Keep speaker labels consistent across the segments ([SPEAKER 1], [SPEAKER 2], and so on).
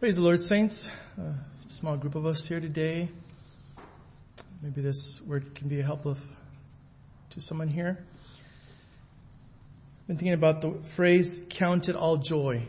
[SPEAKER 1] Praise the Lord, saints. A small group of us here today. Maybe this word can be helpful to someone here. I've been thinking about the phrase, count it all joy.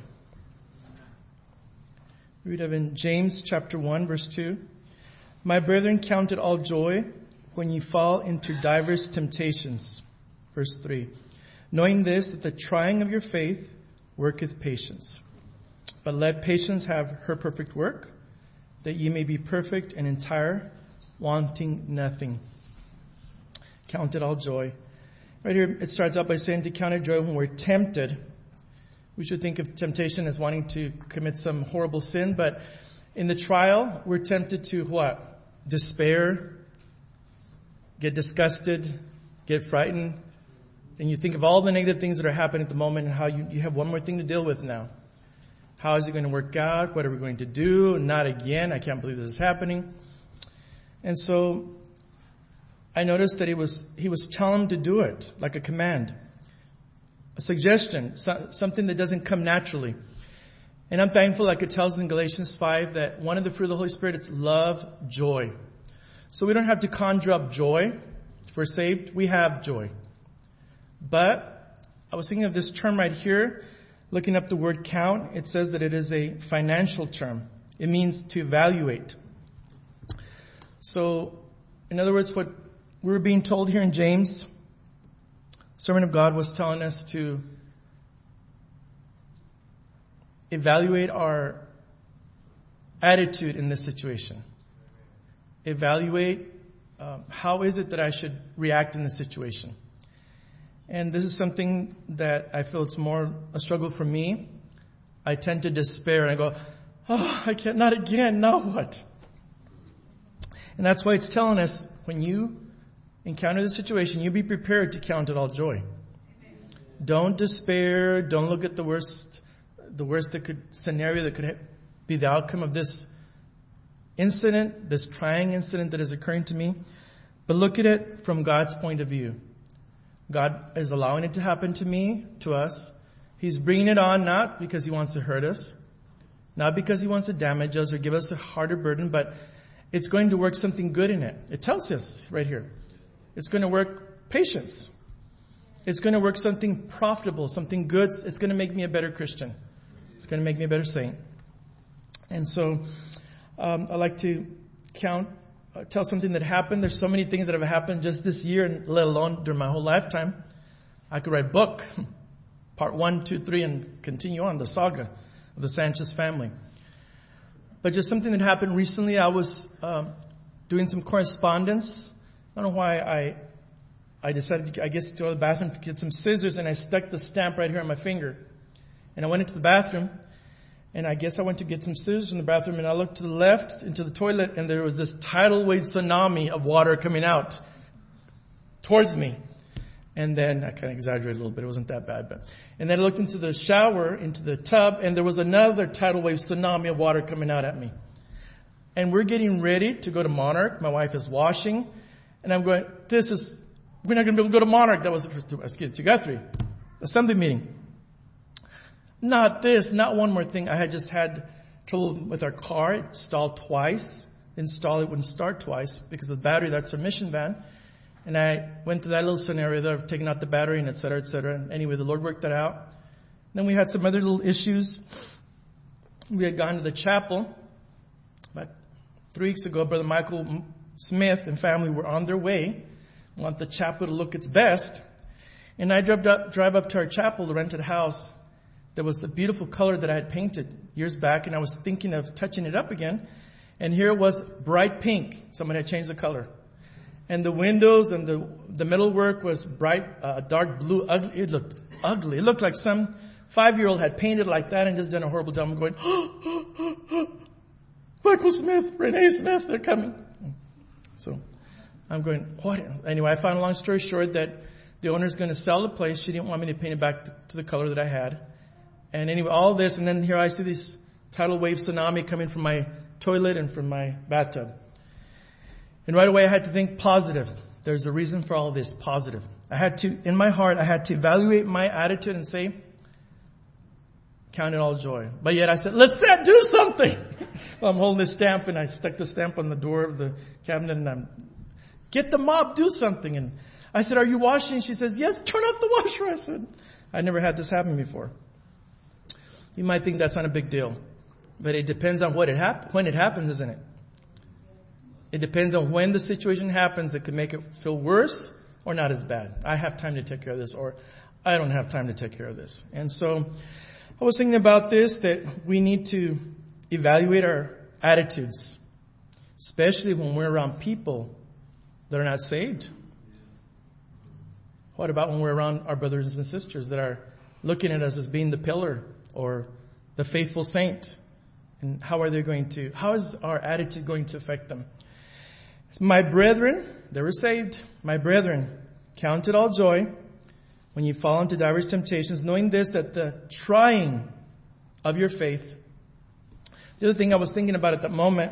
[SPEAKER 1] We read of in James chapter 1, verse 2. My brethren, count it all joy when ye fall into diverse temptations. Verse 3. Knowing this, that the trying of your faith worketh patience. But let patience have her perfect work, that ye may be perfect and entire, wanting nothing. Count it all joy. Right here, it starts out by saying to count it joy when we're tempted. We should think of temptation as wanting to commit some horrible sin, but in the trial, we're tempted to what? Despair, get disgusted, get frightened, and you think of all the negative things that are happening at the moment and how you have one more thing to deal with now. How is it going to work out? What are we going to do? Not again. I can't believe this is happening. And so I noticed that he was telling him to do it like a command, a suggestion, something that doesn't come naturally. And I'm thankful, like it tells in Galatians 5, that one of the fruit of the Holy Spirit is love, joy. So we don't have to conjure up joy. If we're saved, we have joy. But I was thinking of this term right here. Looking up the word count, it says that it is a financial term. It means to evaluate. So, in other words, what we were being told here in James, servant of God was telling us to evaluate our attitude in this situation. Evaluate how is it that I should react in this situation. And this is something that I feel it's more a struggle for me. I tend to despair and I go, oh, I can't, not again, now what? And that's why it's telling us when you encounter the situation, you be prepared to count it all joy. Don't despair. Don't look at the worst scenario that could be the outcome of this incident, this trying incident that is occurring to me. But look at it from God's point of view. God is allowing it to happen to me, to us. He's bringing it on not because He wants to hurt us, not because He wants to damage us or give us a harder burden, but it's going to work something good in it. It tells us right here. It's going to work patience. It's going to work something profitable, something good. It's going to make me a better Christian. It's going to make me a better saint. And so I like to tell something that happened. There's so many things that have happened just this year, and let alone during my whole lifetime. I could write a book, part 1, 2, 3, and continue on the saga of the Sanchez family. But just something that happened recently. I was doing some correspondence. I don't know why I decided, I guess, to go to the bathroom to get some scissors, and I stuck the stamp right here on my finger. And I went into the bathroom, and I guess I went to get some scissors from the bathroom, and I looked to the left into the toilet, and there was this tidal wave tsunami of water coming out towards me. And then I kind of exaggerated a little bit. It wasn't that bad, and then I looked into the shower, into the tub, and there was another tidal wave tsunami of water coming out at me. And we're getting ready to go to Monarch. My wife is washing, and I'm going, we're not going to be able to go to Monarch. That was to Guthrie, assembly meeting. Not one more thing. I had just had trouble with our car. It stalled twice. It wouldn't start twice because of the battery. That's our mission van. And I went through that little scenario there of taking out the battery and et cetera, et cetera. And anyway, the Lord worked that out. Then we had some other little issues. We had gone to the chapel about 3 weeks ago. Brother Michael Smith and family were on their way. Want the chapel to look its best. And I drive up to our chapel, the rented house. There was a beautiful color that I had painted years back, and I was thinking of touching it up again. And here it was bright pink. Someone had changed the color. And the windows and the metalwork was bright, dark blue. Ugly. It looked ugly. It looked like some 5-year-old had painted like that and just done a horrible job. I'm going, Michael Smith, Renee Smith, they're coming. So I'm going, what? Anyway, I found a long story short that the owner's going to sell the place. She didn't want me to paint it back to the color that I had. And anyway, all this, and then here I see this tidal wave tsunami coming from my toilet and from my bathtub. And right away I had to think positive. There's a reason for all this, positive. In my heart, I had to evaluate my attitude and say, count it all joy. But yet I said, Lisette, do something. Well, I'm holding this stamp and I stuck the stamp on the door of the cabinet and I'm, get the mop, do something. And I said, are you washing? She says, yes, turn off the washer. I said, I never had this happen before. You might think that's not a big deal, but it depends on when it happens, isn't it? It depends on when the situation happens that could make it feel worse or not as bad. I have time to take care of this, or I don't have time to take care of this. And so I was thinking about this, that we need to evaluate our attitudes, especially when we're around people that are not saved. What about when we're around our brothers and sisters that are looking at us as being the pillar or the faithful saint? And how is our attitude going to affect them? My brethren, they were saved. My brethren, count it all joy when you fall into diverse temptations, knowing this, that the trying of your faith. The other thing I was thinking about at that moment,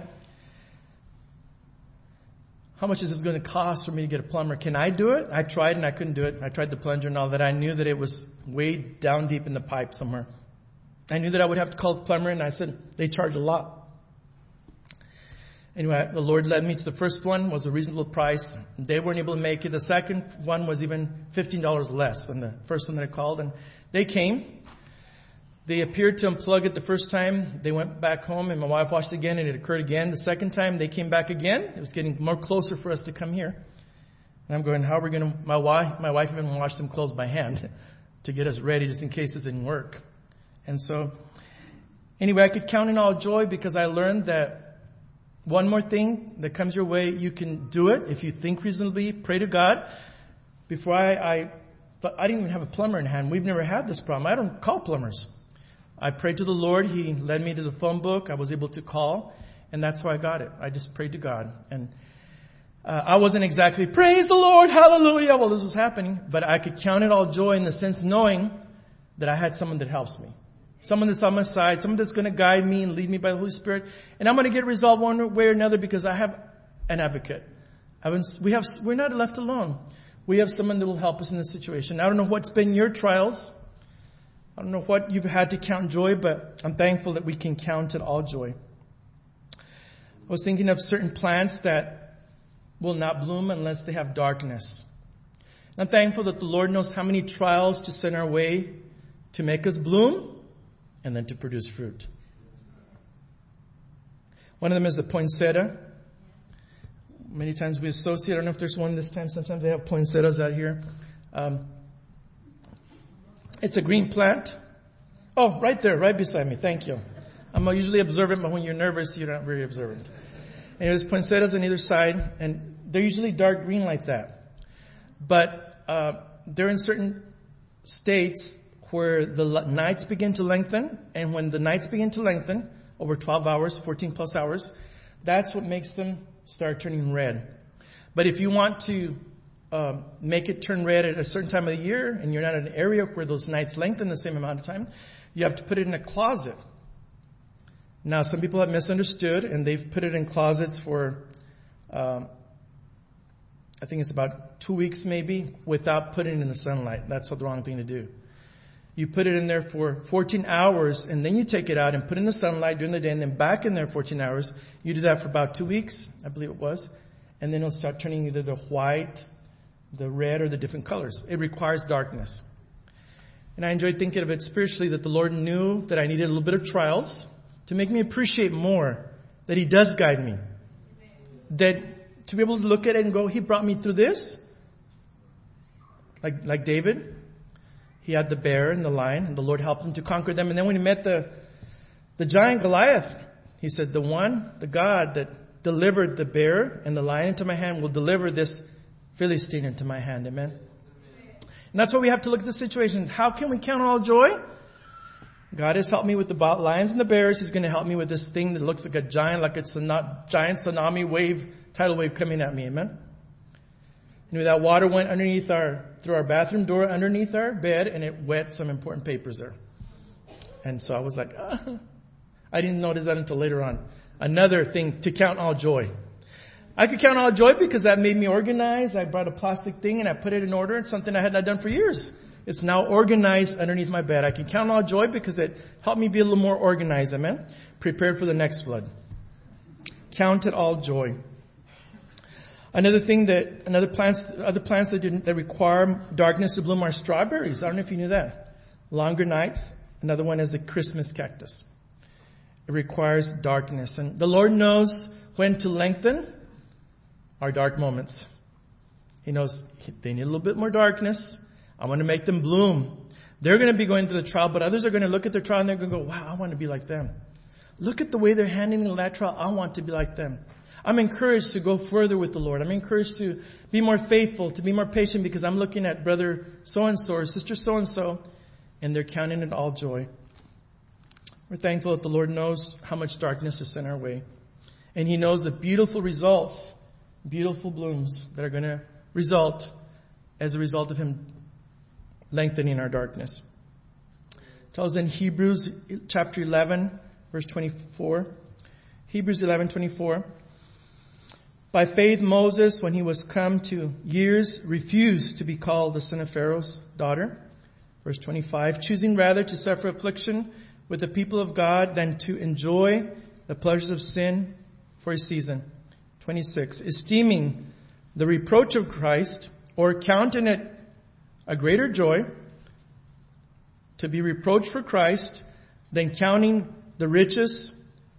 [SPEAKER 1] how much is this going to cost for me to get a plumber? Can I do it? I tried and I couldn't do it. I tried the plunger and all that. I knew that it was way down deep in the pipe somewhere. I knew that I would have to call the plumber, and I said, they charge a lot. Anyway, the Lord led me to the first one, was a reasonable price. They weren't able to make it. The second one was even $15 less than the first one that I called. And they came. They appeared to unplug it the first time. They went back home and my wife watched again and it occurred again. The second time they came back again. It was getting more closer for us to come here. And I'm going, how are we going to, my wife even washed them clothes by hand to get us ready just in case this didn't work. And so anyway, I could count in all joy because I learned that one more thing that comes your way, you can do it if you think reasonably. Pray to God. Before I didn't even have a plumber in hand. We've never had this problem. I don't call plumbers. I prayed to the Lord. He led me to the phone book. I was able to call, and that's how I got it. I just prayed to God. And I wasn't exactly, praise the Lord, hallelujah, while this was happening. But I could count it all joy in the sense knowing that I had someone that helps me. Someone that's on my side, someone that's going to guide me and lead me by the Holy Spirit. And I'm going to get resolved one way or another because I have an advocate. We're not left alone. We have someone that will help us in this situation. I don't know what's been your trials. I don't know what you've had to count joy, but I'm thankful that we can count it all joy. I was thinking of certain plants that will not bloom unless they have darkness. And I'm thankful that the Lord knows how many trials to send our way to make us bloom and then to produce fruit. One of them is the poinsettia. Many times we associate, I don't know if there's one this time, sometimes they have poinsettias out here. It's a green plant. Oh, right there, right beside me. Thank you. I'm usually observant, but when you're nervous, you're not very observant. And there's poinsettias on either side, and they're usually dark green like that. But they're in certain states where the nights begin to lengthen, and when the nights begin to lengthen, over 12 hours, 14 plus hours, that's what makes them start turning red. But if you want to make it turn red at a certain time of the year, and you're not in an area where those nights lengthen the same amount of time, you have to put it in a closet. Now, some people have misunderstood, and they've put it in closets for, I think it's about 2 weeks maybe, without putting it in the sunlight. That's the wrong thing to do. You put it in there for 14 hours, and then you take it out and put it in the sunlight during the day, and then back in there 14 hours. You do that for about 2 weeks, I believe it was, and then it'll start turning either the white, the red, or the different colors. It requires darkness. And I enjoyed thinking of it spiritually, that the Lord knew that I needed a little bit of trials to make me appreciate more that He does guide me. That to be able to look at it and go, He brought me through this. Like David. He had the bear and the lion, and the Lord helped him to conquer them. And then when he met the giant Goliath, he said, the God that delivered the bear and the lion into my hand will deliver this Philistine into my hand. Amen. And that's why we have to look at the situation. How can we count all joy? God has helped me with the lions and the bears. He's going to help me with this thing that looks like a giant, like it's a giant tsunami wave, tidal wave coming at me. Amen. And that water went through our bathroom door, underneath our bed, and it wet some important papers there. And so I was like, I didn't notice that until later on. Another thing to count all joy. I could count all joy because that made me organized. I brought a plastic thing and I put it in order. It's something I had not done for years. It's now organized underneath my bed. I can count all joy because it helped me be a little more organized. Amen? Prepared for the next flood. Count it all joy. Other plants that require darkness to bloom are strawberries. I don't know if you knew that. Longer nights. Another one is the Christmas cactus. It requires darkness. And the Lord knows when to lengthen our dark moments. He knows they need a little bit more darkness. I want to make them bloom. They're going to be going through the trial, but others are going to look at their trial and they're going to go, wow, I want to be like them. Look at the way they're handling that trial. I want to be like them. I'm encouraged to go further with the Lord. I'm encouraged to be more faithful, to be more patient, because I'm looking at brother so-and-so or sister so-and-so, and they're counting it all joy. We're thankful that the Lord knows how much darkness is in our way. And He knows the beautiful results, beautiful blooms that are going to result as a result of Him lengthening our darkness. It tells in Hebrews chapter 11, verse 24. Hebrews 11:24. By faith Moses, when he was come to years, refused to be called the son of Pharaoh's daughter. Verse 25. Choosing rather to suffer affliction with the people of God than to enjoy the pleasures of sin for a season. 26. Esteeming the reproach of Christ, or counting it a greater joy to be reproached for Christ than counting the riches,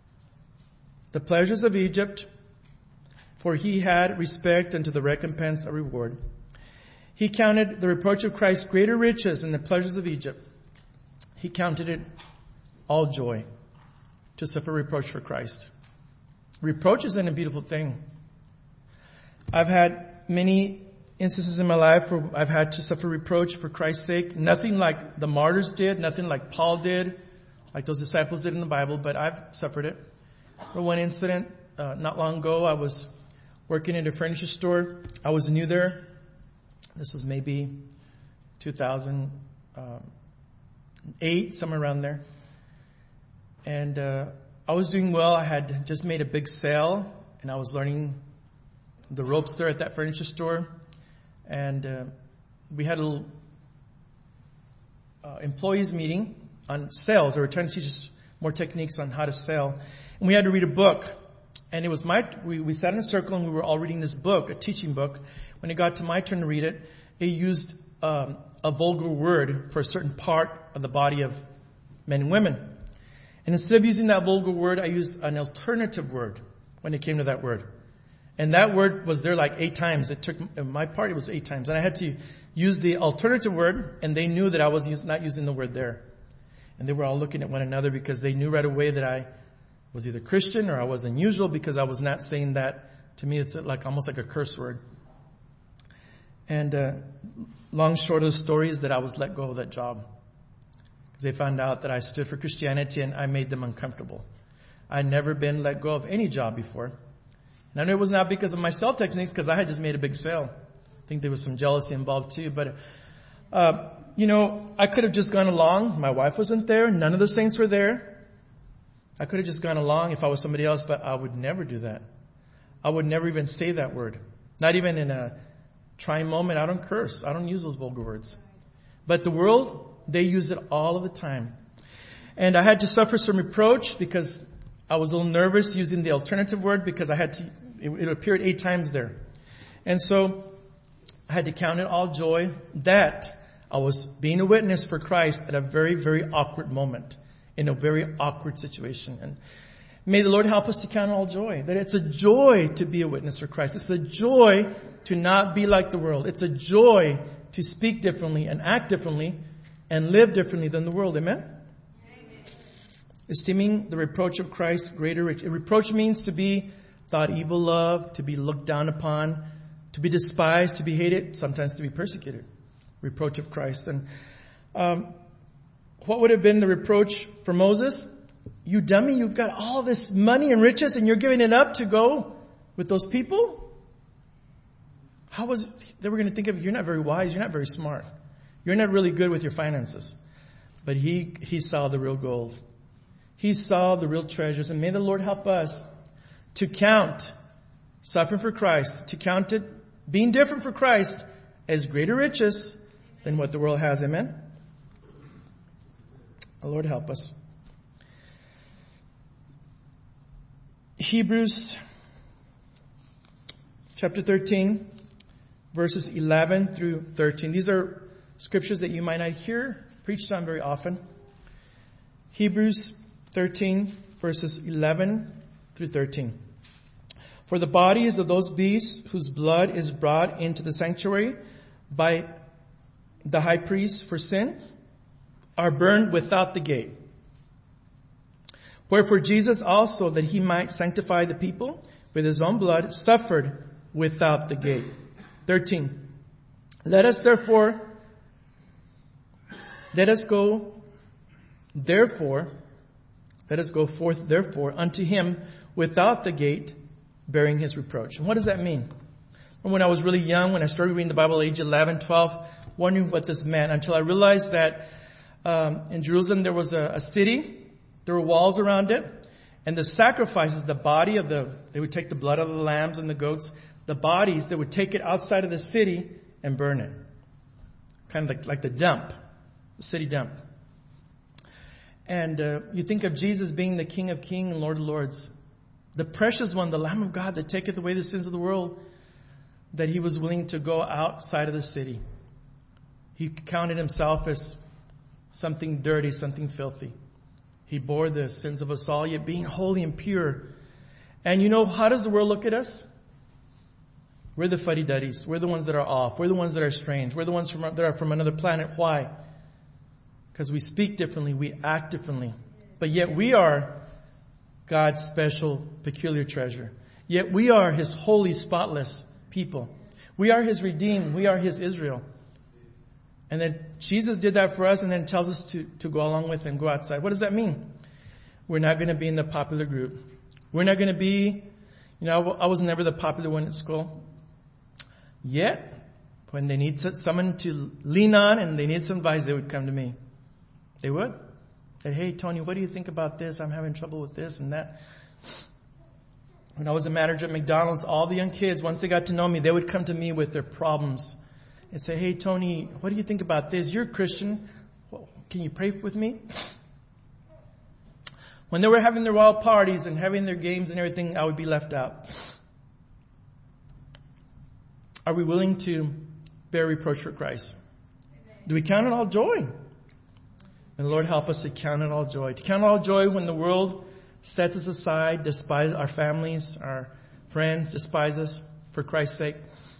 [SPEAKER 1] the pleasures of Egypt, for he had respect unto the recompense of reward. He counted the reproach of Christ greater riches than the pleasures of Egypt. He counted it all joy to suffer reproach for Christ. Reproach isn't a beautiful thing. I've had many instances in my life where I've had to suffer reproach for Christ's sake. Nothing like the martyrs did, nothing like Paul did, like those disciples did in the Bible, but I've suffered it. For one incident, not long ago, I was working in a furniture store. I was new there. This was maybe 2008, somewhere around there. And I was doing well. I had just made a big sale, and I was learning the ropes there at that furniture store. And we had a little employees meeting on sales. They were trying to teach us more techniques on how to sell. And we had to read a book. And it was we sat in a circle and we were all reading this book, a teaching book. When it got to my turn to read it, it used a vulgar word for a certain part of the body of men and women. And instead of using that vulgar word, I used an alternative word when it came to that word. And that word was there like 8 times. It took, in my part, it was 8 times. And I had to use the alternative word, and they knew that I was not using the word there. And they were all looking at one another because they knew right away that I was either Christian or I was unusual, because I was not saying that. To me, it's like almost like a curse word. And long short of the story is that I was let go of that job. Because they found out that I stood for Christianity and I made them uncomfortable. I'd never been let go of any job before. And I knew it was not because of my sales techniques, because I had just made a big sale. I think there was some jealousy involved too. But, I could have just gone along. My wife wasn't there. None of the saints were there. I could have just gone along if I was somebody else, but I would never do that. I would never even say that word. Not even in a trying moment. I don't curse. I don't use those vulgar words. But the world, they use it all of the time. And I had to suffer some reproach because I was a little nervous using the alternative word, because I had to, it appeared 8 times there. And so I had to count it all joy that I was being a witness for Christ at a very, very awkward moment, in a very awkward situation. And may the Lord help us to count it all joy, that it's a joy to be a witness for Christ. It's a joy to not be like the world. It's a joy to speak differently and act differently and live differently than the world. Amen? Esteeming the reproach of Christ greater riches. Reproach means to be thought evil of, to be looked down upon, to be despised, to be hated, sometimes to be persecuted. Reproach of Christ. And what would have been the reproach for Moses? You dummy, you've got all this money and riches and you're giving it up to go with those people? They were going to think of, you're not very wise, you're not very smart. You're not really good with your finances. But he saw the real gold. He saw the real treasures. And may the Lord help us to count suffering for Christ, to count it being different for Christ as greater riches than what the world has. Amen? The Lord help us. Hebrews chapter 13, verses 11 through 13. These are scriptures that you might not hear preached on very often. Hebrews 13, verses 11 through 13. For the bodies of those beasts whose blood is brought into the sanctuary by the high priest for sin are burned without the gate. Wherefore Jesus also, that he might sanctify the people with his own blood, suffered without the gate. 13. Let us go forth therefore unto him without the gate, bearing his reproach. And what does that mean? When I was really young, when I started reading the Bible at age 11, 12, wondering what this meant, until I realized that in Jerusalem there was a city. There were walls around it. And the sacrifices, they would take the blood of the lambs and the goats, the bodies, they would take it outside of the city and burn it. Kind of like the dump, the city dump. And you think of Jesus being the King of Kings and Lord of Lords. The precious one, the Lamb of God that taketh away the sins of the world, that he was willing to go outside of the city. He counted himself as something dirty, something filthy. He bore the sins of us all, yet being holy and pure. And you know, how does the world look at us? We're the fuddy-duddies. We're the ones that are off. We're the ones that are strange. We're the ones that are from another planet. Why? Because we speak differently. We act differently. But yet we are God's special, peculiar treasure. Yet we are his holy, spotless people. We are his redeemed. We are his Israel. And then Jesus did that for us and then tells us to go along with him, go outside. What does that mean? We're not going to be in the popular group. We're not going to be, I was never the popular one at school. Yet, when they need someone to lean on and they need some advice, they would come to me. They would. Say, hey, Tony, what do you think about this? I'm having trouble with this and that. When I was a manager at McDonald's, all the young kids, once they got to know me, they would come to me with their problems. And say, hey, Tony, what do you think about this? You're a Christian. Well, can you pray with me? When they were having their wild parties and having their games and everything, I would be left out. Are we willing to bear reproach for Christ? Do we count it all joy? And the Lord help us to count it all joy. To count it all joy when the world sets us aside, despise our families, our friends, despise us for Christ's sake.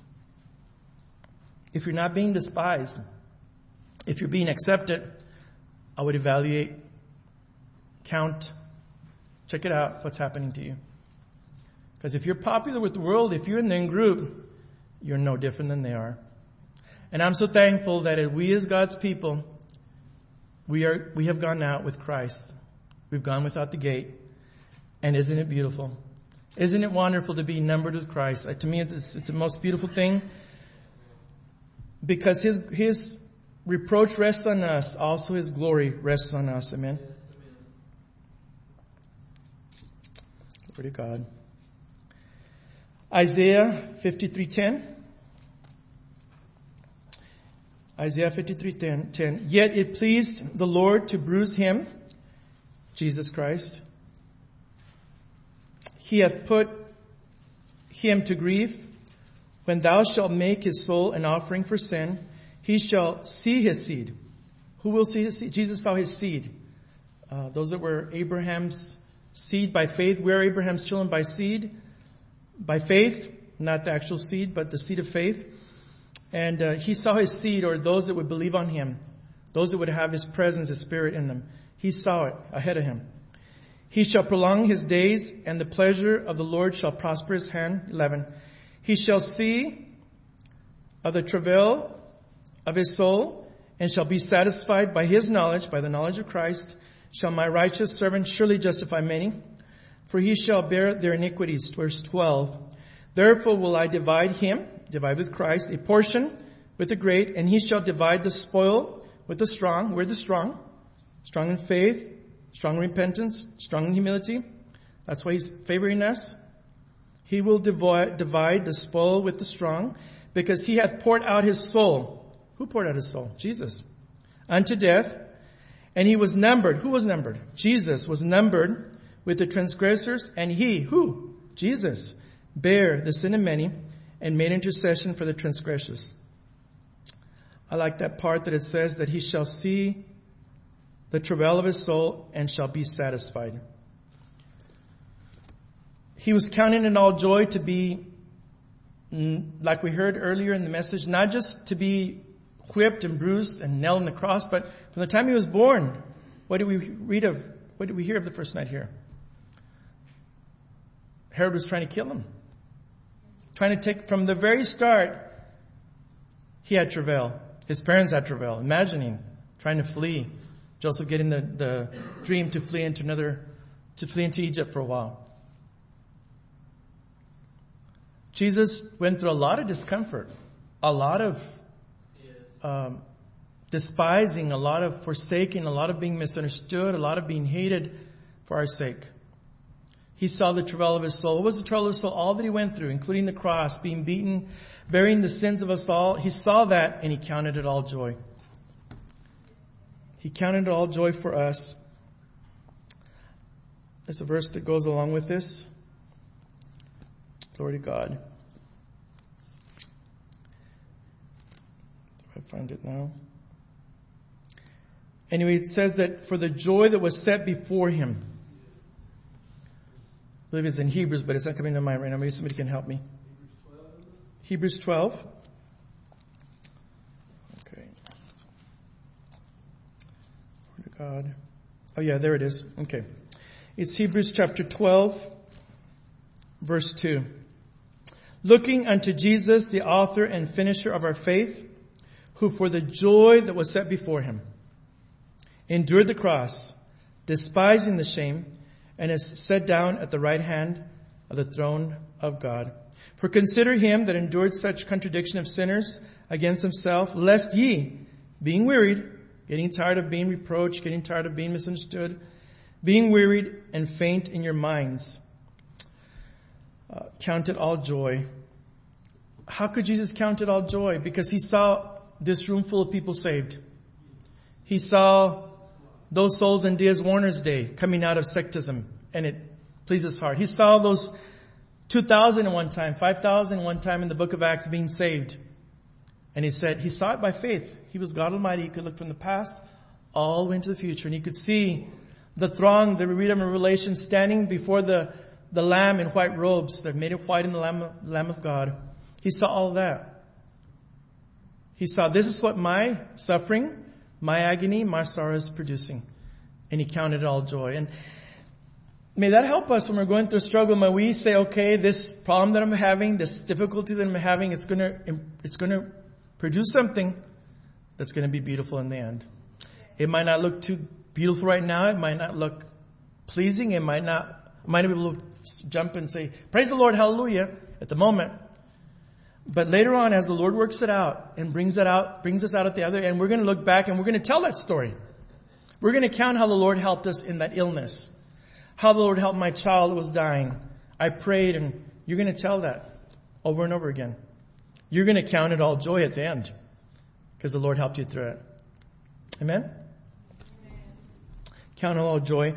[SPEAKER 1] If you're not being despised, if you're being accepted, I would evaluate, count, check it out, what's happening to you. Because if you're popular with the world, if you're in the in-group, you're no different than they are. And I'm so thankful that we as God's people, we have gone out with Christ. We've gone without the gate. And isn't it beautiful? Isn't it wonderful to be numbered with Christ? To me, it's the most beautiful thing. Because his reproach rests on us, also his glory rests on us. Amen. Glory to God. Isaiah 53:10. Isaiah 53:10. Yet it pleased the Lord to bruise him, Jesus Christ. He hath put him to grief. When thou shalt make his soul an offering for sin, he shall see his seed. Who will see his seed? Jesus saw his seed. Those that were Abraham's seed by faith. We are Abraham's children by seed. By faith. Not the actual seed, but the seed of faith. And he saw his seed, or those that would believe on him. Those that would have his presence, his spirit in them. He saw it ahead of him. He shall prolong his days, and the pleasure of the Lord shall prosper his hand. 11. He shall see of the travail of his soul, and shall be satisfied by his knowledge, by the knowledge of Christ. Shall my righteous servant surely justify many? For he shall bear their iniquities. Verse 12. Therefore will I divide with Christ, a portion with the great, and he shall divide the spoil with the strong. We're the strong. Strong in faith, strong in repentance, strong in humility. That's why he's favoring us. He will divide the spoil with the strong, because he hath poured out his soul Who poured out his soul? Jesus. Unto death. And he was numbered. Who was numbered? Jesus was numbered with the transgressors. And he, who? Jesus, bare the sin of many and made intercession for the transgressors. I like that part that it says that he shall see the travail of his soul and shall be satisfied. He was counting it all joy to be, like we heard earlier in the message, not just to be whipped and bruised and nailed on the cross, but from the time he was born, what did we read of? What did we hear of the first night here? Herod was trying to kill him. Trying to take, from the very start, he had travail. His parents had travail. Imagining trying to flee. Joseph getting the dream to flee into Egypt for a while. Jesus went through a lot of discomfort, a lot of despising, a lot of forsaking, a lot of being misunderstood, a lot of being hated for our sake. He saw the travail of his soul. What was the travail of his soul? All that he went through, including the cross, being beaten, bearing the sins of us all. He saw that and he counted it all joy. He counted it all joy for us. There's a verse that goes along with this. Glory to God. I find it now. Anyway, it says that for the joy that was set before him. I believe it's in Hebrews, but it's not coming to mind right now. Maybe somebody can help me. Hebrews 12. Okay. Glory to God. Oh yeah, there it is. Okay. It's Hebrews chapter 12, verse 2. Looking unto Jesus, the author and finisher of our faith, who for the joy that was set before him endured the cross, despising the shame, and is set down at the right hand of the throne of God. For consider him that endured such contradiction of sinners against himself, lest ye, being wearied, getting tired of being reproached, getting tired of being misunderstood, being wearied and faint in your minds, count it all joy. How could Jesus count it all joy? Because he saw this room full of people saved. He saw those souls in Diaz Warner's day coming out of sectism, and it pleased his heart. He saw those 2,000 at one time, 5,000 at one time in the book of Acts being saved. And he said he saw it by faith. He was God Almighty. He could look from the past all the way into the future, and he could see the throng that we read of in Revelation standing before the Lamb in white robes that made it white in the Lamb of God. He saw all that. He saw this is what my suffering, my agony, my sorrow is producing. And he counted it all joy. And may that help us when we're going through a struggle. May we say, okay, this problem that I'm having, this difficulty that I'm having, it's going to produce something that's going to be beautiful in the end. It might not look too beautiful right now. It might not look pleasing. It might not be able to jump and say, praise the Lord, hallelujah, at the moment. But later on, as the Lord works it out and brings us out at the other end, we're going to look back and we're going to tell that story. We're going to count how the Lord helped us in that illness. How the Lord helped my child who was dying. I prayed, and you're going to tell that over and over again. You're going to count it all joy at the end because the Lord helped you through it. Amen? Count it all joy.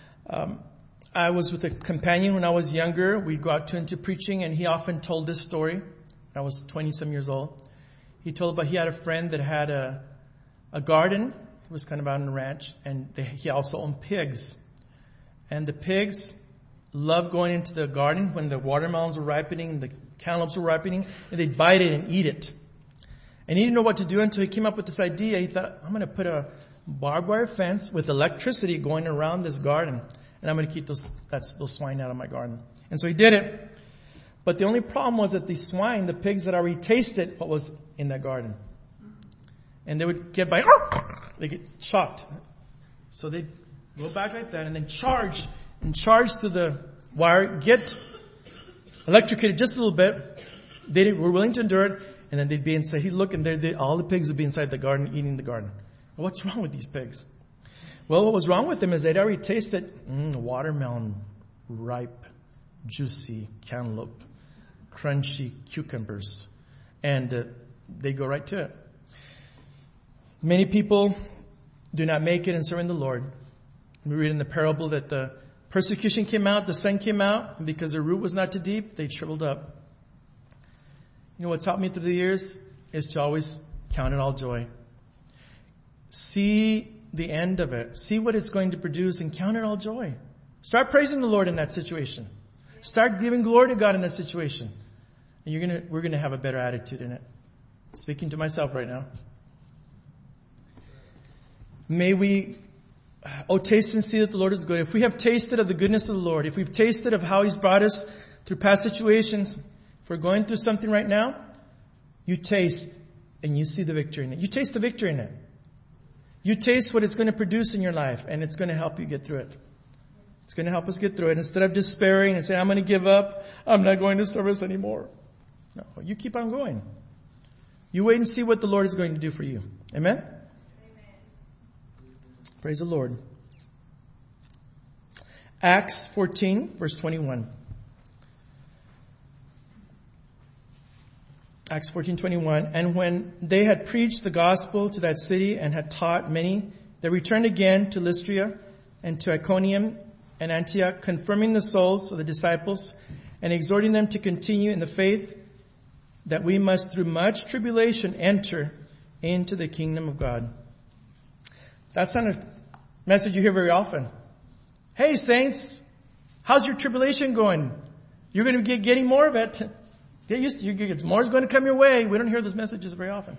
[SPEAKER 1] I was with a companion when I was younger. We got into preaching, and he often told this story. I was 20-some years old. He told about he had a friend that had a garden. He was kind of out on a ranch, and he also owned pigs. And the pigs loved going into the garden when the watermelons were ripening, the cantaloupes were ripening, and they'd bite it and eat it. And he didn't know what to do until he came up with this idea. He thought, I'm going to put a barbed wire fence with electricity going around this garden, and I'm going to keep those swine out of my garden. And so he did it. But the only problem was that the swine, the pigs had already tasted what was in that garden. And they would get they get shocked. So they'd go back like that and then charge to the wire, get electrocuted just a little bit. They were willing to endure it, and then they'd be inside. He'd look, and all the pigs would be inside the garden eating the garden. Well, what's wrong with these pigs? Well, what was wrong with them is they'd already tasted watermelon, ripe, juicy cantaloupe, crunchy cucumbers, and they go right to it. Many people do not make it in serving the Lord. We read in the parable that the persecution came out, the sun came out, and because their root was not too deep, they shriveled up. You know what's helped me through the years is to always count it all joy. See the end of it. See what it's going to produce and count it all joy. Start praising the Lord in that situation. Start giving glory to God in that situation. And we're going to have a better attitude in it. Speaking to myself right now. May we, taste and see that the Lord is good. If we have tasted of the goodness of the Lord, if we've tasted of how He's brought us through past situations, if we're going through something right now, you taste and you see the victory in it. You taste the victory in it. You taste what it's going to produce in your life, and it's going to help you get through it. It's going to help us get through it. Instead of despairing and saying, I'm going to give up, I'm not going to service anymore. No, you keep on going. You wait and see what the Lord is going to do for you. Amen? Amen. Praise the Lord. Acts 14, verse 21. Acts 14:21. And when they had preached the gospel to that city and had taught many, they returned again to Lystra and to Iconium and Antioch, confirming the souls of the disciples and exhorting them to continue in the faith, that we must through much tribulation enter into the kingdom of God. That's not a message you hear very often. Hey saints, how's your tribulation going? You're going to be getting more of it. Get used to more is going to come your way. We don't hear those messages very often.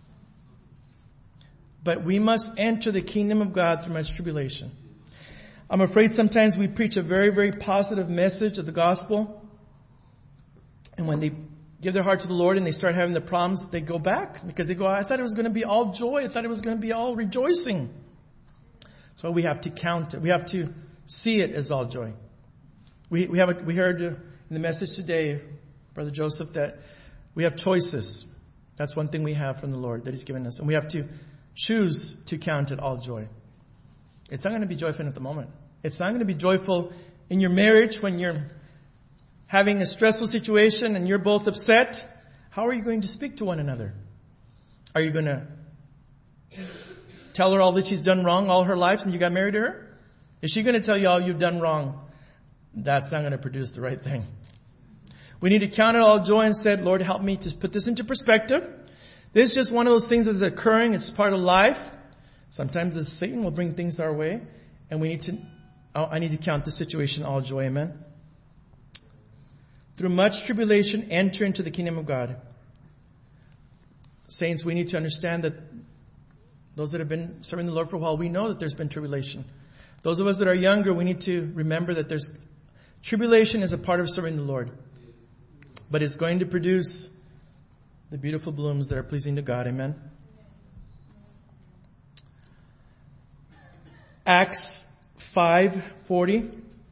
[SPEAKER 1] But we must enter the kingdom of God through much tribulation. I'm afraid sometimes we preach a very, very positive message of the gospel. And when they give their heart to the Lord and they start having the problems, they go back. Because they go, I thought it was going to be all joy. I thought it was going to be all rejoicing. So we have to count it. We have to see it as all joy. We heard in the message today, Brother Joseph, that we have choices. That's one thing we have from the Lord that He's given us. And we have to choose to count it all joy. It's not going to be joyful at the moment. It's not going to be joyful in your marriage when you're having a stressful situation and you're both upset. How are you going to speak to one another? Are you going to tell her all that she's done wrong all her life since you got married to her? Is she going to tell you all you've done wrong? That's not going to produce the right thing. We need to count it all joy and said, Lord, help me to put this into perspective. This is just one of those things that's occurring. It's part of life. Sometimes Satan will bring things our way. And I need to count the situation all joy. Amen. Through much tribulation, enter into the kingdom of God. Saints, we need to understand that those that have been serving the Lord for a while, we know that there's been tribulation. Those of us that are younger, we need to remember that tribulation is a part of serving the Lord. But it's going to produce the beautiful blooms that are pleasing to God. Amen. Acts 5:40.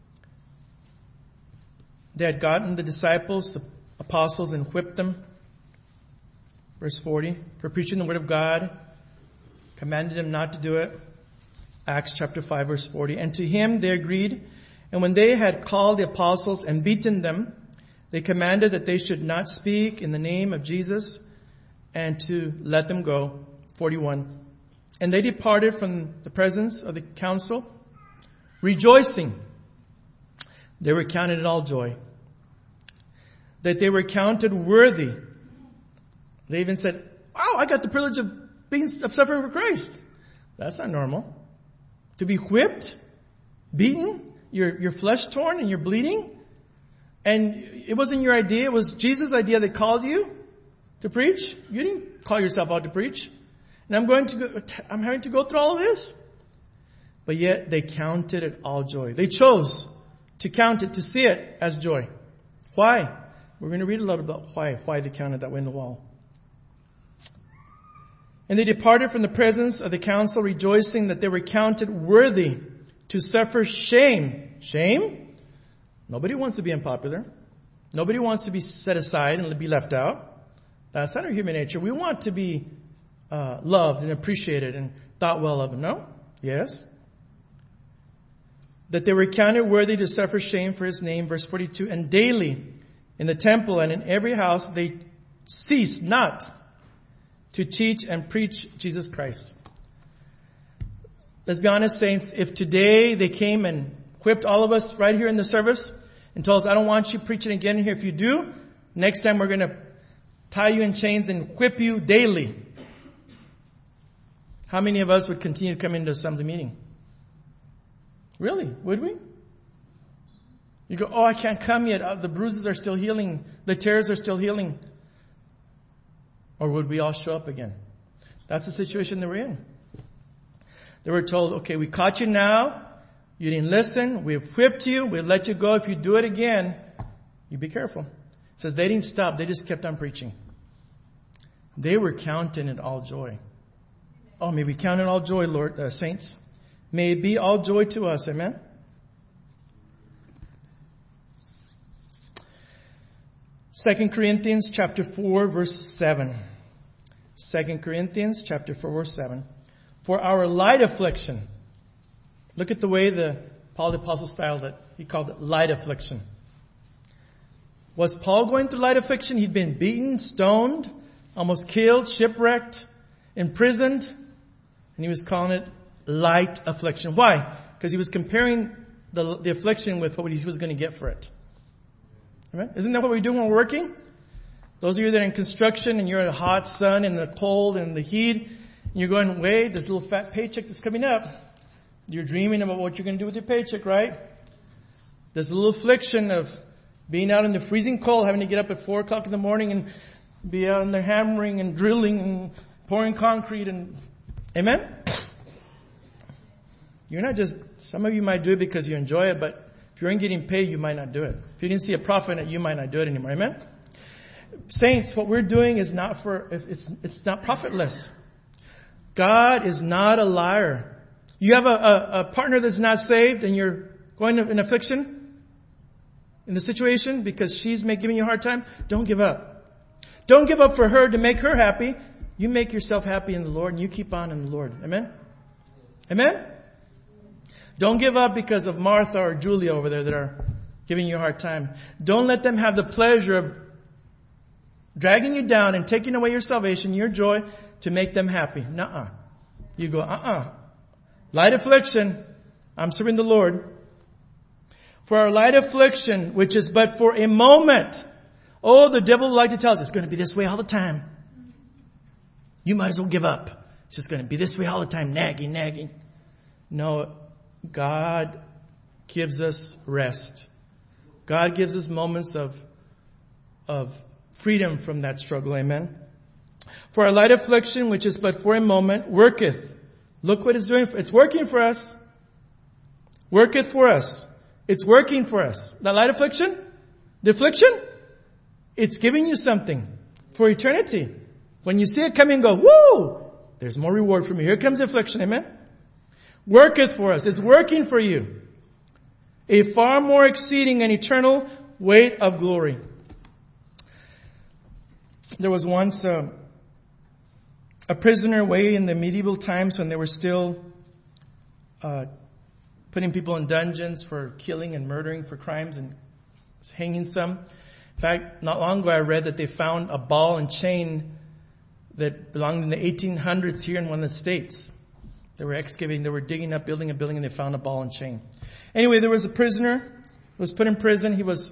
[SPEAKER 1] They had gotten the disciples, the apostles, and whipped them. Verse 40. For preaching the word of God. Commanded them not to do it. Acts chapter 5 verse 40. And to him they agreed. And when they had called the apostles and beaten them, they commanded that they should not speak in the name of Jesus and to let them go. 41. And they departed from the presence of the council, rejoicing. They were counted it all joy. That they were counted worthy. They even said, wow, I got the privilege of suffering for Christ. That's not normal. To be whipped, beaten, your flesh torn and you're bleeding. And it wasn't your idea. It was Jesus' idea that called you to preach. You didn't call yourself out to preach. And I'm having to go through all of this. But yet they counted it all joy. They chose to count it, to see it as joy. Why? We're going to read a little about why they counted that way in the wall. And they departed from the presence of the council, rejoicing that they were counted worthy to suffer shame. Shame? Nobody wants to be unpopular. Nobody wants to be set aside and be left out. That's not our human nature. We want to be loved and appreciated and thought well of. No? Yes? That they were counted worthy to suffer shame for His name. Verse 42. And daily in the temple and in every house they ceased not to teach and preach Jesus Christ. let's be honest, saints, if today they came and whipped all of us right here in the service and told us, I don't want you preaching again here. If you do, next time we're going to tie you in chains and whip you daily. How many of us would continue to come into assembly meeting? Really? Would we? You go, I can't come yet. The bruises are still healing. The tears are still healing. Or would we all show up again? That's the situation that we're in. They were told, okay, we caught you now. You didn't listen. We've whipped you. We'll let you go. If you do it again, you be careful. It says they didn't stop. They just kept on preaching. They were counting it all joy. Oh, may we count it all joy, Lord, saints. May it be all joy to us. Amen. 2 Corinthians chapter 4, verse 7. 2 Corinthians chapter 4, verse 7. For our light affliction. Look at the way Paul the Apostle styled it. He called it light affliction. Was Paul going through light affliction? He'd been beaten, stoned, almost killed, shipwrecked, imprisoned. And he was calling it light affliction. Why? Because he was comparing the affliction with what he was going to get for it. Amen? Isn't that what we do when we're working? Those of you that are in construction and you're in the hot sun and the cold and the heat, and you're going, wait, this little fat paycheck that's coming up. You're dreaming about what you're going to do with your paycheck, right? This little affliction of being out in the freezing cold, having to get up at 4 o'clock in the morning and be out in there hammering and drilling and pouring concrete and, amen? You're not just, some of you might do it because you enjoy it, but if you aren't getting paid, you might not do it. If you didn't see a profit in it, you might not do it anymore. Amen? Saints, what we're doing is not it's not profitless. God is not a liar. You have a partner that's not saved and you're going in affliction in the situation because she's giving you a hard time. Don't give up. Don't give up for her to make her happy. You make yourself happy in the Lord and you keep on in the Lord. Amen? Amen? Don't give up because of Martha or Julia over there that are giving you a hard time. Don't let them have the pleasure of dragging you down and taking away your salvation, your joy, to make them happy. Nuh-uh. You go, light affliction. I'm serving the Lord. For our light affliction, which is but for a moment. Oh, the devil would like to tell us it's going to be this way all the time. You might as well give up. It's just going to be this way all the time, nagging. No, God gives us rest. God gives us moments of freedom from that struggle. Amen. For our light affliction, which is but for a moment, worketh. Look what it's doing. It's working for us. Worketh for us. It's working for us. The light affliction, the affliction, it's giving you something for eternity. When you see it coming, go, woo! There's more reward for me. Here comes the affliction. Amen. Worketh for us. It's working for you. A far more exceeding and eternal weight of glory. There was once a prisoner way in the medieval times when they were still putting people in dungeons for killing and murdering for crimes and hanging some. In fact, not long ago I read that they found a ball and chain that belonged in the 1800s here in one of the states. They were excavating, they were digging up, building a building, and they found a ball and chain. Anyway, there was a prisoner who was put in prison. He was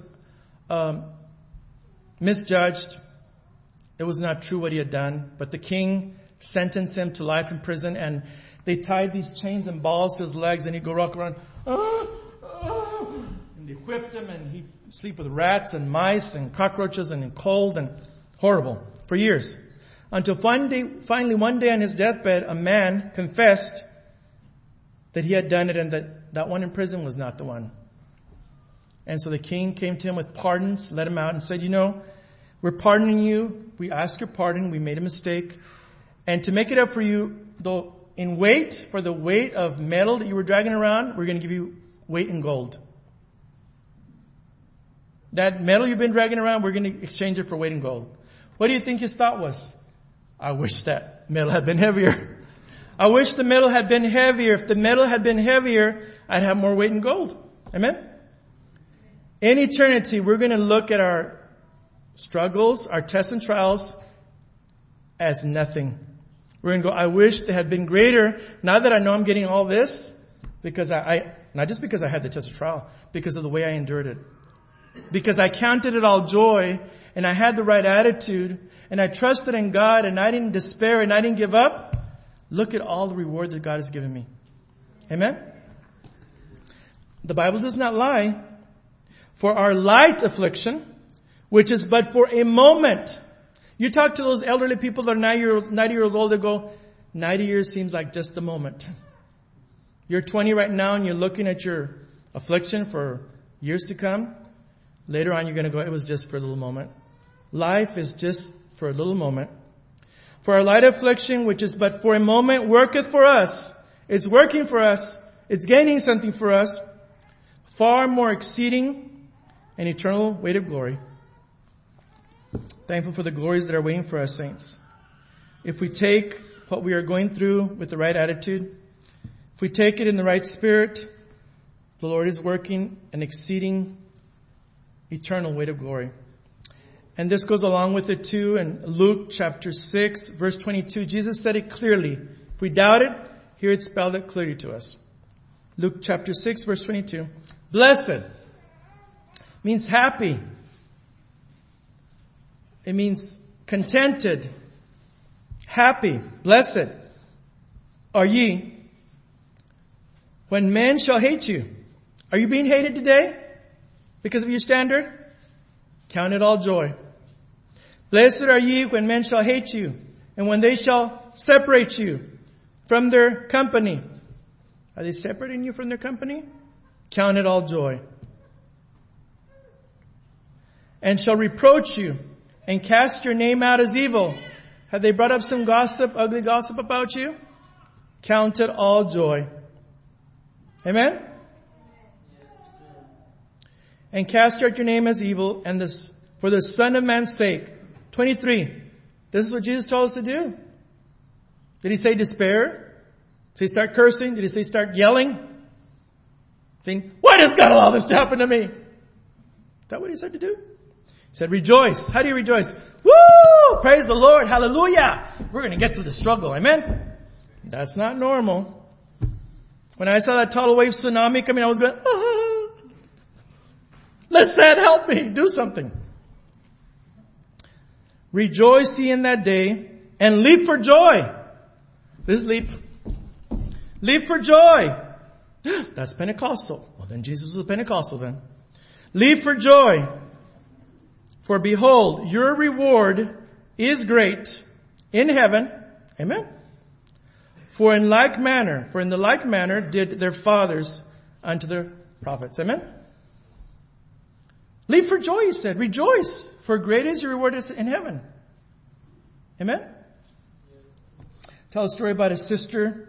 [SPEAKER 1] misjudged. It was not true what he had done. But the king sentenced him to life in prison, and they tied these chains and balls to his legs, and he'd go walk around. And they whipped him, and he'd sleep with rats and mice and cockroaches and in cold and horrible for years. Until finally one day on his deathbed, a man confessed that he had done it and that one in prison was not the one. And so the king came to him with pardons, let him out and said, we're pardoning you. We ask your pardon. We made a mistake. And to make it up for you, though, in weight, for the weight of metal that you were dragging around, we're going to give you weight in gold. That metal you've been dragging around, we're going to exchange it for weight in gold. What do you think his thought was? I wish that metal had been heavier. I wish the metal had been heavier. If the metal had been heavier, I'd have more weight in gold. Amen? In eternity, we're going to look at our struggles, our tests and trials as nothing. We're going to go, I wish they had been greater. Now that I know I'm getting all this, because not just because I had the test of trial, because of the way I endured it. Because I counted it all joy, and I had the right attitude, and I trusted in God, and I didn't despair, and I didn't give up. Look at all the reward that God has given me. Amen? The Bible does not lie. For our light affliction, which is but for a moment. You talk to those elderly people that are 90 years old, they go, 90 years seems like just a moment. You're 20 right now and you're looking at your affliction for years to come. Later on you're going to go, it was just for a little moment. Life is just for a little moment. For our light affliction, which is but for a moment, worketh for us. It's working for us. It's gaining something for us. Far more exceeding an eternal weight of glory. Thankful for the glories that are waiting for us, saints. If we take what we are going through with the right attitude, if we take it in the right spirit, the Lord is working an exceeding eternal weight of glory. And this goes along with it too. In Luke chapter 6, verse 22, Jesus said it clearly. If we doubt it, here it spelled it clearly to us. Luke chapter 6, verse 22. Blessed means happy. It means contented, happy, blessed are ye when men shall hate you. Are you being hated today because of your standard? Count it all joy. Blessed are ye when men shall hate you, and when they shall separate you from their company. Are they separating you from their company? Count it all joy. And shall reproach you and cast your name out as evil. Have they brought up some gossip, ugly gossip about you? Count it all joy. Amen? And cast out your name as evil, and for the Son of Man's sake. 23. This is what Jesus told us to do. Did he say despair? Did he start cursing? Did he say start yelling? Saying, why does God allow this to happen to me? Is that what he said to do? He said, rejoice. How do you rejoice? Woo! Praise the Lord. Hallelujah. We're going to get through the struggle. Amen? That's not normal. When I saw that tidal wave tsunami coming, I was going, let's say, help me. Do something. Rejoice ye in that day and leap for joy. This leap. Leap for joy. That's Pentecostal. Well, then Jesus was a Pentecostal then. Leap for joy. For behold, your reward is great in heaven. Amen. For in the like manner did their fathers unto their prophets. Amen. Leap for joy, he said. Rejoice, for great is your reward in heaven. Amen. Tell a story about a sister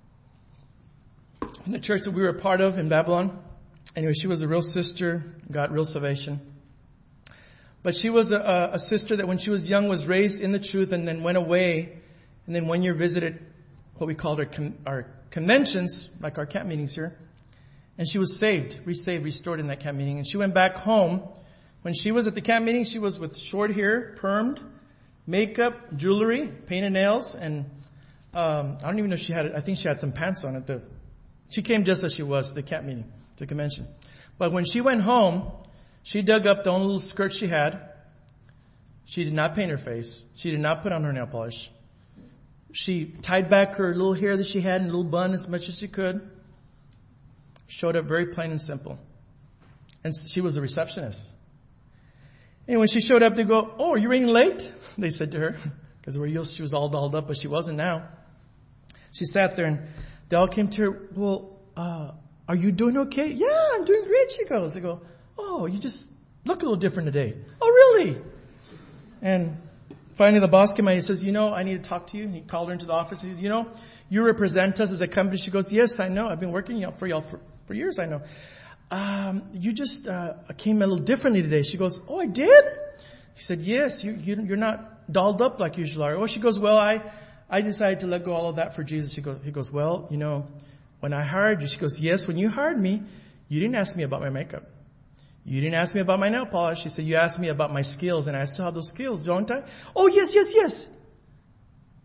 [SPEAKER 1] in the church that we were a part of in Babylon. Anyway, she was a real sister, got real salvation. But she was a sister that when she was young was raised in the truth and then went away. And then 1 year visited what we called our conventions, like our camp meetings here. And she was saved, restored in that camp meeting. And she went back home. When she was at the camp meeting, she was with short hair, permed, makeup, jewelry, painted nails. And I don't even know if I think she had some pants on it. She came just as she was to the camp meeting, to the convention. But when she went home, she dug up the only little skirt she had. She did not paint her face. She did not put on her nail polish. She tied back her little hair that she had in a little bun as much as she could. Showed up very plain and simple. And she was a receptionist. And when she showed up, they go, oh, are you running late? They said to her. Because she was all dolled up, but she wasn't now. She sat there and they all came to her, well, are you doing okay? Yeah, I'm doing great, she goes. They go, oh, you just look a little different today. Oh, really? And finally the boss came out and he says, I need to talk to you. And he called her into the office. He said, you represent us as a company. She goes, yes, I know. I've been working for y'all for years, I know. You just came a little differently today. She goes, oh, I did? She said, yes, you're not dolled up like you usually are. Oh, she goes, well, I decided to let go all of that for Jesus. He goes, well, when I hired you, she goes, yes, when you hired me, you didn't ask me about my makeup. You didn't ask me about my nail polish. She said, you asked me about my skills, and I still have those skills, don't I? Oh, yes.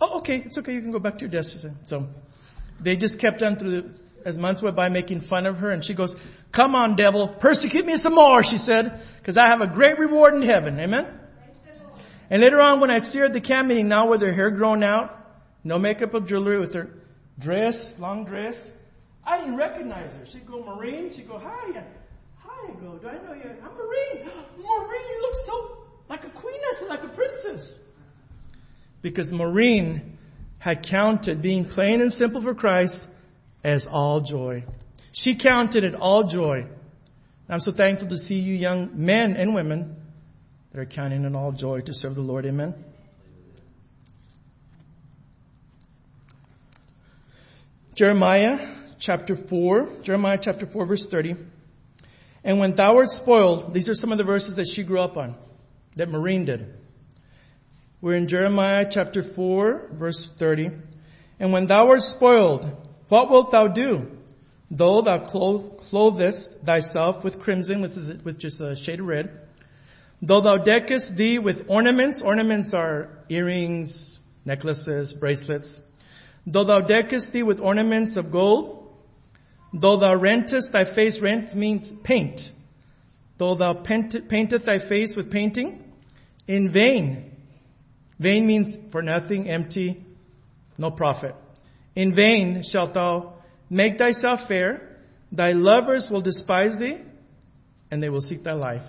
[SPEAKER 1] Oh, okay, it's okay. You can go back to your desk, she said. So they just kept on as months went by making fun of her. And she goes, come on, devil, persecute me some more, she said, because I have a great reward in heaven. Amen? And later on, when I see her at the camp meeting now with her hair grown out, no makeup or jewelry, with her dress, long dress, I didn't recognize her. She'd go, Maureen. She'd go, hi. Hi, I go, do I know you? I'm Maureen. Maureen, you look so like a queeness and like a princess. Because Maureen had counted being plain and simple for Christ as all joy. She counted it all joy. I'm so thankful to see you young men and women that are counting it all joy to serve the Lord. Amen. Jeremiah chapter 4 verse 30. And when thou art spoiled, these are some of the verses that she grew up on, that Maureen did. We're in Jeremiah chapter 4 verse 30. And when thou art spoiled, what wilt thou do? Though thou clothest thyself with crimson, with just a shade of red. Though thou deckest thee with ornaments. Ornaments are earrings, necklaces, bracelets. Though thou deckest thee with ornaments of gold. Though thou rentest thy face, rent means paint. Though thou painteth thy face with painting, in vain. Vain means for nothing, empty, no profit. In vain shalt thou make thyself fair. Thy lovers will despise thee, and they will seek thy life.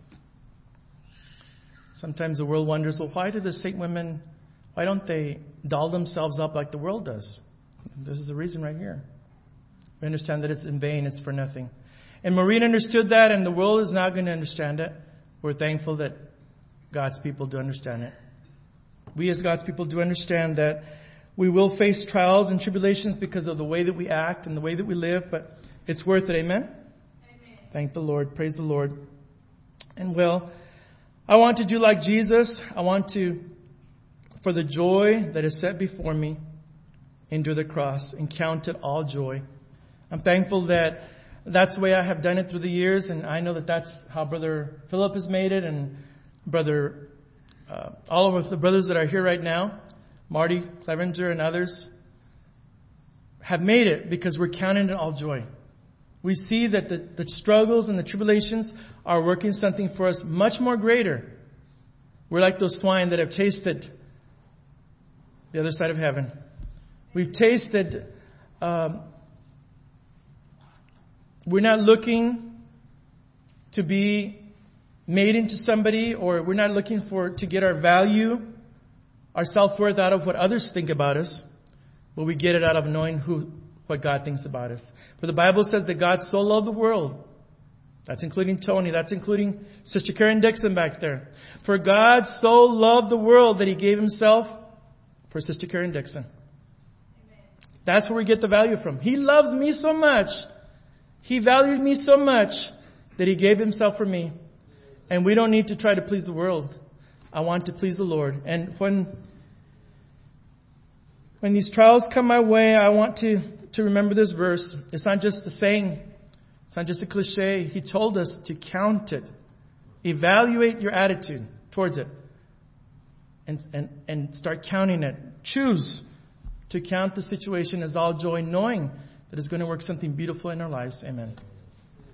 [SPEAKER 1] Sometimes the world wonders, well, why do the saint women, why don't they doll themselves up like the world does? This is the reason right here. We understand that it's in vain, it's for nothing. And Maureen understood that, and the world is not going to understand it. We're thankful that God's people do understand it. We as God's people do understand that we will face trials and tribulations because of the way that we act and the way that we live, but it's worth it. Amen? Amen. Thank the Lord. Praise the Lord. And well, I want to do like Jesus. I want to, for the joy that is set before me, endure the cross and count it all joy. I'm thankful that that's the way I have done it through the years, and I know that that's how Brother Philip has made it, and all of the brothers that are here right now, Marty Clevenger and others, have made it because we're counting it all joy. We see that the struggles and the tribulations are working something for us much more greater. We're like those swine that have tasted the other side of heaven. We've tasted, we're not looking to be made into somebody, or we're not looking to get our value, our self-worth out of what others think about us, but we get it out of knowing what God thinks about us. For the Bible says that God so loved the world. That's including Tony. That's including Sister Karen Dixon back there. For God so loved the world that He gave Himself for Sister Karen Dixon. Amen. That's where we get the value from. He loves me so much. He valued me so much that He gave Himself for me. And we don't need to try to please the world. I want to please the Lord. And when these trials come my way, I want to remember this verse. It's not just a saying. It's not just a cliche. He told us to count it. Evaluate your attitude towards it. And start counting it. Choose to count the situation as all joy, knowing that it's going to work something beautiful in our lives. Amen.